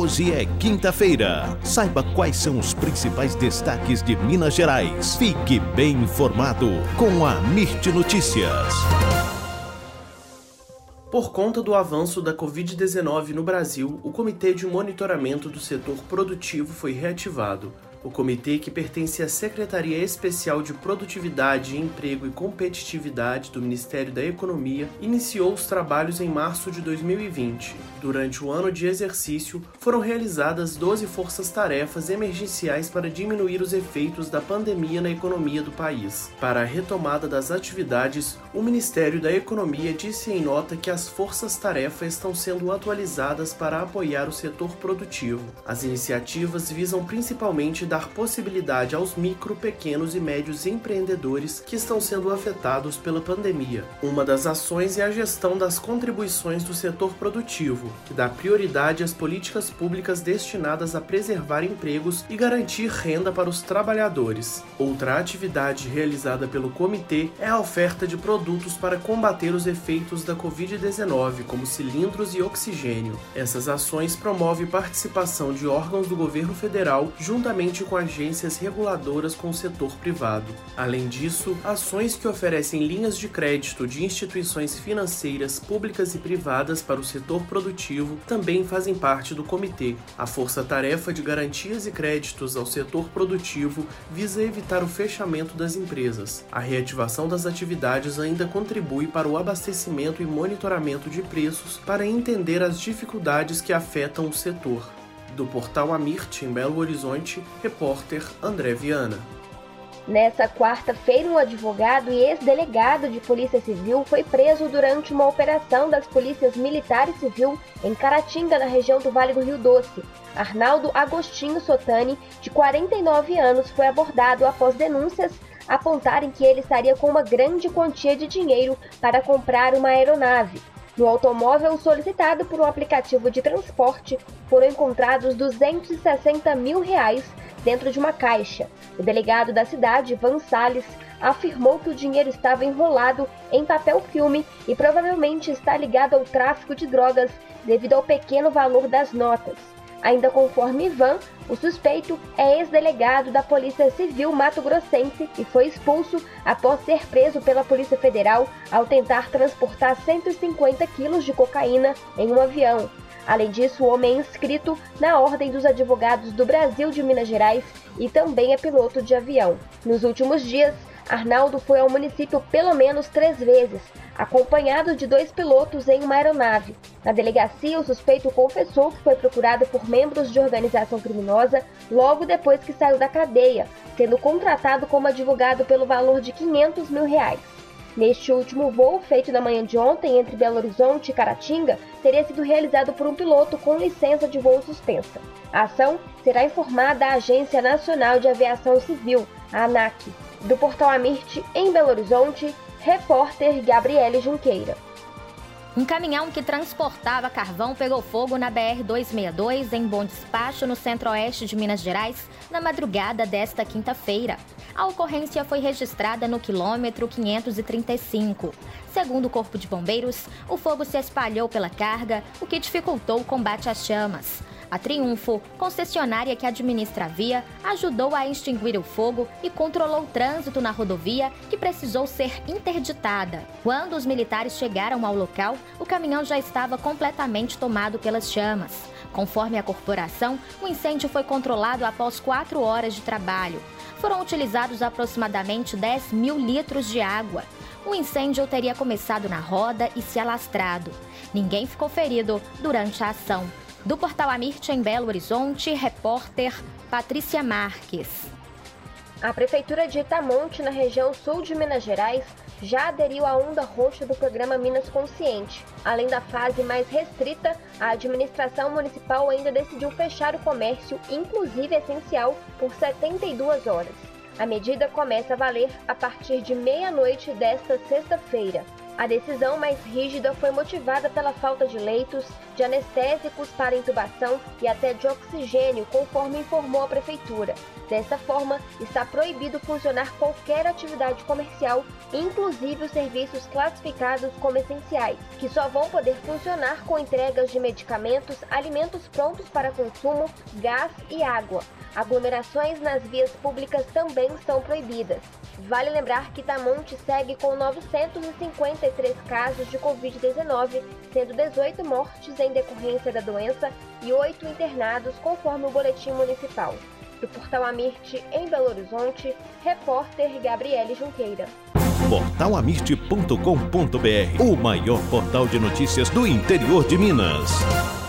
Hoje é quinta-feira. Saiba quais são os principais destaques de Minas Gerais. Fique bem informado com a Mirte Notícias. Por conta do avanço da Covid-19 no Brasil, o Comitê de Monitoramento do Setor Produtivo foi reativado. O comitê, que pertence à Secretaria Especial de Produtividade, Emprego e Competitividade do Ministério da Economia, iniciou os trabalhos em março de 2020. Durante o ano de exercício, foram realizadas 12 forças-tarefas emergenciais para diminuir os efeitos da pandemia na economia do país. Para a retomada das atividades, o Ministério da Economia disse em nota que as forças-tarefas estão sendo atualizadas para apoiar o setor produtivo. As iniciativas visam principalmente dar possibilidade aos micro, pequenos e médios empreendedores que estão sendo afetados pela pandemia. Uma das ações é a gestão das contribuições do setor produtivo, que dá prioridade às políticas públicas destinadas a preservar empregos e garantir renda para os trabalhadores. Outra atividade realizada pelo comitê é a oferta de produtos para combater os efeitos da Covid-19, como cilindros e oxigênio. Essas ações promovem participação de órgãos do governo federal juntamente com agências reguladoras com o setor privado. Além disso, ações que oferecem linhas de crédito de instituições financeiras públicas e privadas para o setor produtivo também fazem parte do comitê. A força-tarefa de garantias e créditos ao setor produtivo visa evitar o fechamento das empresas. A reativação das atividades ainda contribui para o abastecimento e monitoramento de preços para entender as dificuldades que afetam o setor. Do portal Amirte, em Belo Horizonte, repórter André Viana. Nessa quarta-feira, um advogado e ex-delegado de Polícia Civil foi preso durante uma operação das polícias militar e civil em Caratinga, na região do Vale do Rio Doce. Arnaldo Agostinho Sotani, de 49 anos, foi abordado após denúncias apontarem que ele estaria com uma grande quantia de dinheiro para comprar uma aeronave. No automóvel solicitado por um aplicativo de transporte, foram encontrados R$260 mil dentro de uma caixa. O delegado da cidade, Van Salles, afirmou que o dinheiro estava enrolado em papel filme e provavelmente está ligado ao tráfico de drogas devido ao pequeno valor das notas. Ainda conforme Ivan, o suspeito é ex-delegado da Polícia Civil mato-grossense e foi expulso após ser preso pela Polícia Federal ao tentar transportar 150 quilos de cocaína em um avião. Além disso, o homem é inscrito na Ordem dos Advogados do Brasil de Minas Gerais e também é piloto de avião. Nos últimos dias, Arnaldo foi ao município pelo menos 3 vezes, acompanhado de 2 pilotos em uma aeronave. Na delegacia, o suspeito confessou que foi procurado por membros de organização criminosa logo depois que saiu da cadeia, sendo contratado como advogado pelo valor de R$500 mil. Neste último voo, feito na manhã de ontem entre Belo Horizonte e Caratinga, teria sido realizado por um piloto com licença de voo suspensa. A ação será informada à Agência Nacional de Aviação Civil, a ANAC. Do portal Amirte, em Belo Horizonte, repórter Gabriele Junqueira. Um caminhão que transportava carvão pegou fogo na BR-262 em Bom Despacho, no centro-oeste de Minas Gerais, na madrugada desta quinta-feira. A ocorrência foi registrada no quilômetro 535. Segundo o Corpo de Bombeiros, o fogo se espalhou pela carga, o que dificultou o combate às chamas. A Triunfo, concessionária que administra a via, ajudou a extinguir o fogo e controlou o trânsito na rodovia, que precisou ser interditada. Quando os militares chegaram ao local, o caminhão já estava completamente tomado pelas chamas. Conforme a corporação, o incêndio foi controlado após 4 horas de trabalho. Foram utilizados aproximadamente 10 mil litros de água. O incêndio teria começado na roda e se alastrado. Ninguém ficou ferido durante a ação. Do portal Amirte, em Belo Horizonte, repórter Patrícia Marques. A Prefeitura de Itamonte, na região sul de Minas Gerais, já aderiu à onda roxa do programa Minas Consciente. Além da fase mais restrita, a administração municipal ainda decidiu fechar o comércio, inclusive essencial, por 72 horas. A medida começa a valer a partir de meia-noite desta sexta-feira. A decisão mais rígida foi motivada pela falta de leitos de anestésicos para intubação e até de oxigênio, conforme informou a Prefeitura. Dessa forma, está proibido funcionar qualquer atividade comercial, inclusive os serviços classificados como essenciais, que só vão poder funcionar com entregas de medicamentos, alimentos prontos para consumo, gás e água. Aglomerações nas vias públicas também são proibidas. Vale lembrar que Tamonte segue com 953 casos de Covid-19, sendo 18 mortes em decorrência da doença e 8 internados, conforme o boletim municipal. Do Portal Amirte, em Belo Horizonte, repórter Gabriele Junqueira. Portalamirte.com.br, o maior portal de notícias do interior de Minas.